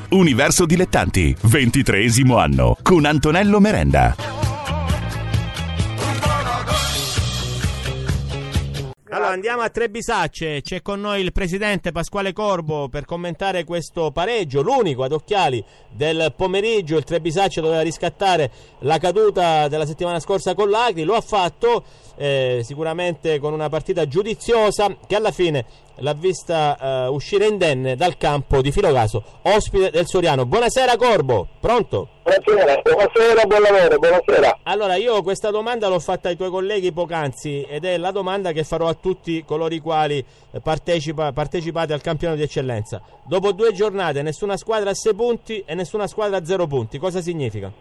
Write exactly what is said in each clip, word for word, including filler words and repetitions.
Universo Dilettanti, ventitreesimo anno, con Antonello Merenda. Allora andiamo a Trebisacce, c'è con noi il presidente Pasquale Corbo per commentare questo pareggio, l'unico ad occhiali del pomeriggio. Il Trebisacce doveva riscattare la caduta della settimana scorsa con l'Agri, lo ha fatto eh, sicuramente con una partita giudiziosa che alla fine l'ha vista uh, uscire indenne dal campo di Filogaso, ospite del Soriano. Buonasera Corbo, pronto? Buonasera, buonasera, buon lavoro, buonasera. Allora io questa domanda l'ho fatta ai tuoi colleghi poc'anzi ed è la domanda che farò a tutti coloro i quali partecipa, partecipate al campionato di eccellenza. Dopo due giornate nessuna squadra a sei punti e nessuna squadra a zero punti, cosa significa?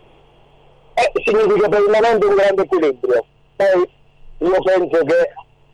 Eh, significa per il momento un grande equilibrio. Poi io penso che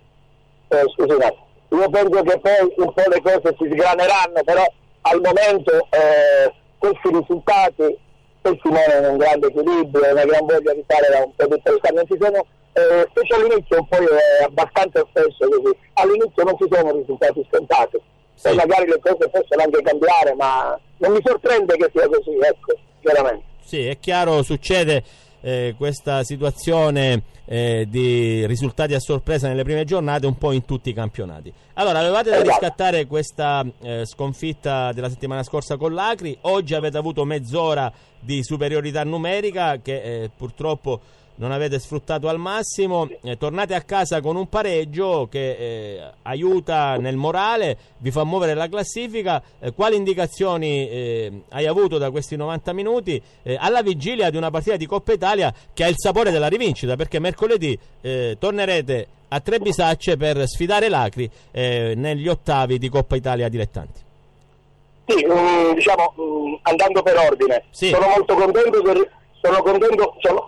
eh, scusate, io penso che poi un po' le cose si sgraneranno, però al momento eh, questi risultati testimoniano un grande equilibrio, una gran voglia di fare da un po' di persone. Non si sono, eh, specie all'inizio, poi è abbastanza spesso così, all'inizio non ci sono risultati scontati, sì. Poi magari le cose possono anche cambiare, ma non mi sorprende che sia così, ecco, chiaramente. Sì, è chiaro, succede eh, questa situazione eh, di risultati a sorpresa nelle prime giornate un po' in tutti i campionati. Allora, avevate da riscattare questa eh, sconfitta della settimana scorsa con l'Acri, oggi avete avuto mezz'ora di superiorità numerica che eh, purtroppo non avete sfruttato al massimo, eh, tornate a casa con un pareggio che eh, aiuta nel morale, vi fa muovere la classifica. Eh, quali indicazioni eh, hai avuto da questi novanta minuti eh, alla vigilia di una partita di Coppa Italia che ha il sapore della rivincita, perché mercoledì eh, tornerete a Trebisacce per sfidare l'Acri eh, negli ottavi di Coppa Italia dilettanti? Sì, um, diciamo um, andando per ordine, sì. sono molto contento per, sono contento sono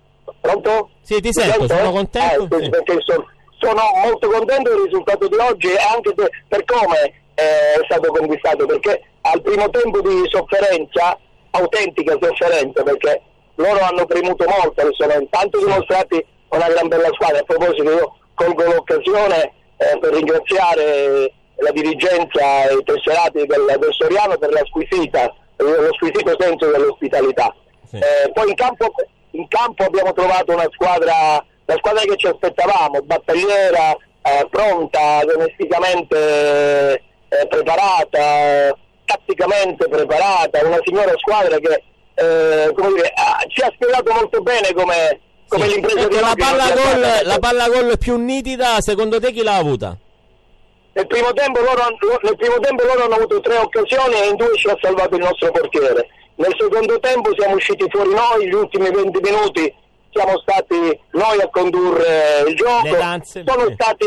pronto? Sì, ti sento, sento, sono eh? contento. Eh, sì. Perché sono, sono molto contento del risultato di oggi e anche de, per come eh, è stato conquistato, perché al primo tempo di sofferenza, autentica sofferenza, perché loro hanno premuto molto, sono intanto dimostrati una gran bella squadra. A proposito, io colgo l'occasione eh, per ringraziare la dirigenza e i tesserati del, del Soriano per la squisita, lo squisito senso dell'ospitalità. Sì. Eh, poi in campo In campo abbiamo trovato una squadra, la squadra che ci aspettavamo, battagliera, eh, pronta, domesticamente eh, preparata, tatticamente preparata, una signora squadra che eh, come dire, ha, ci ha spiegato molto bene come, come sì. l'impresa ecco, di la palla gol, la palla gol più nitida, secondo te chi l'ha avuta? Nel primo tempo loro, nel primo tempo loro hanno avuto tre occasioni e in due ci ha salvato il nostro portiere. Nel secondo tempo siamo usciti fuori noi, gli ultimi venti minuti siamo stati noi a condurre il gioco. Danze, sono sì. stati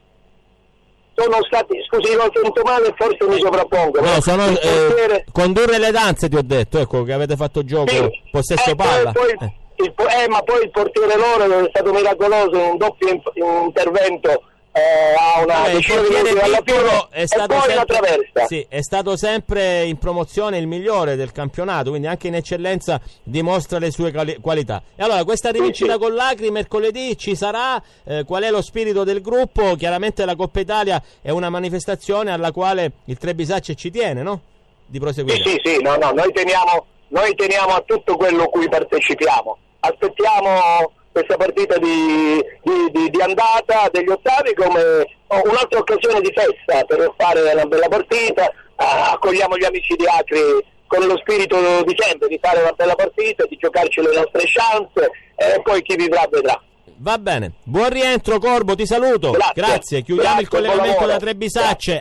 sono stati scusi, lo sento male, forse mi sovrappongo. No, sono eh, portiere... condurre le danze ti ho detto, ecco che avete fatto gioco, sì. possesso eh, palla. Poi, eh. il, eh, ma poi il portiere loro è stato miracoloso, un doppio in, intervento. Eh, a una Vabbè, decina di minuti dalla fine è stato e poi sempre, la traversa. Sì, è stato sempre in promozione il migliore del campionato, quindi anche in eccellenza dimostra le sue quali- qualità. E allora questa rivincita sì, sì. con l'Acri mercoledì ci sarà, eh, qual è lo spirito del gruppo? Chiaramente la Coppa Italia è una manifestazione alla quale il Trebisacce ci tiene, no? Di proseguire. Sì, sì, sì, no, no, noi teniamo, noi teniamo a tutto quello a cui partecipiamo. Aspettiamo questa partita di, di, di, di andata degli ottavi come un'altra occasione di festa per fare una bella partita, accogliamo gli amici di Acri con lo spirito di sempre, di fare una bella partita, di giocarci le nostre chance e poi chi vivrà vedrà. Va bene, buon rientro Corbo, ti saluto. Grazie, Grazie. Chiudiamo Grazie, il collegamento da Trebisacce.